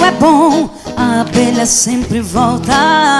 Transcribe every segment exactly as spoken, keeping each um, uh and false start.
é bom, a abelha sempre volta.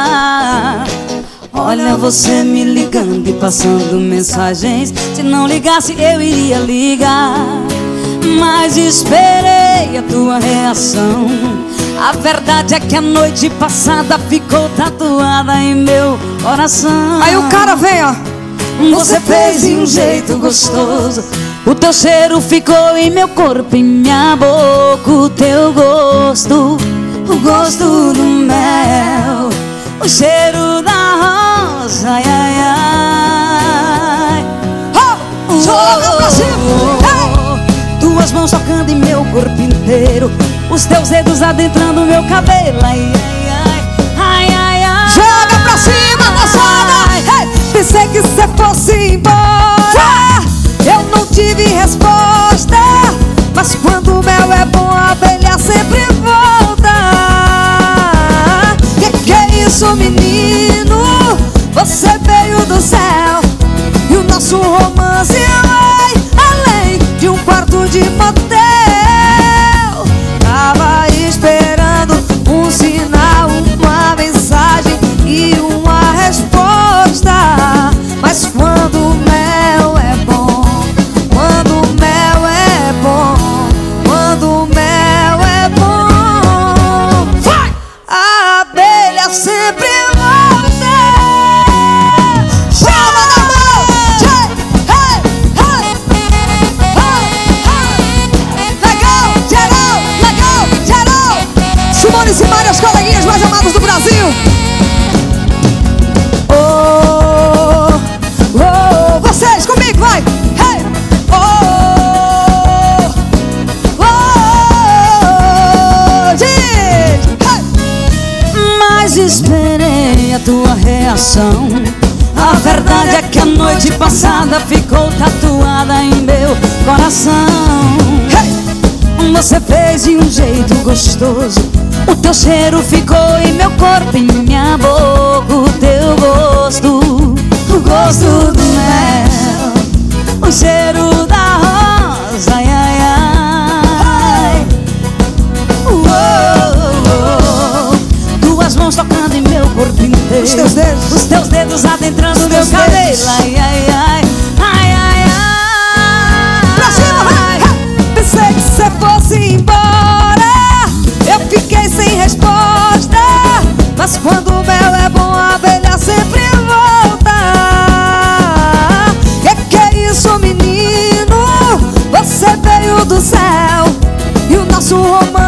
Olha você me ligando e passando mensagens. Se não ligasse eu iria ligar, mas esperei a tua reação. A verdade é que a noite passada ficou tatuada em meu coração. Aí o cara vem, ó. Você fez de um jeito gostoso. O teu cheiro ficou em meu corpo, em minha boca. O teu gosto, o gosto do mel, o cheiro da rosa, ai, ai, ai. Oh, joga pra cima. Hey! Tuas mãos tocando em meu corpo inteiro, os teus dedos adentrando meu cabelo, ai, ai, ai, ai, ai, ai. Joga pra cima, moçada. Hey! Pensei que cê fosse embora, eu não tive resposta, mas quando o mel é bom, a abelha sempre volta. Que que é isso, menino? Você veio do céu e o nosso romance vai além de um quarto de motel. Tava esperando um sinal, uma mensagem e uma resposta, mas quando o mel é bom, quando o mel é bom, quando o mel é bom, vai! A abelha sempre volta. Chama na mão! Hey, hey, hey, hey. Legal, geral, legal, geral. Simone e Simaria, os coleguinhas mais amados do Brasil. Oh, oh, vocês comigo, vai! Hey! Oh, oh, gente! Hey! Mas esperei a tua reação. A verdade é que a noite passada ficou tatuada em meu coração. Hey! Você fez de um jeito gostoso, o teu cheiro ficou em meu corpo, em minha boca. O teu gosto, o gosto do mel, o cheiro da rosa, ai, ai, ai. Oh, oh, oh. Tuas mãos tocando em meu corpo inteiro, Os teus dedos, os teus dedos adentrando Os meu teus cabelo, dedos. ai, ai, ai, ai, ai, ai. pra cima, vai! Hey! Pensei que cê fosse embora, eu fiquei sem resposta, mas quando o mel é bom, a abelha sempre volta. Que que é isso, menino? Você veio do céu e o nosso romance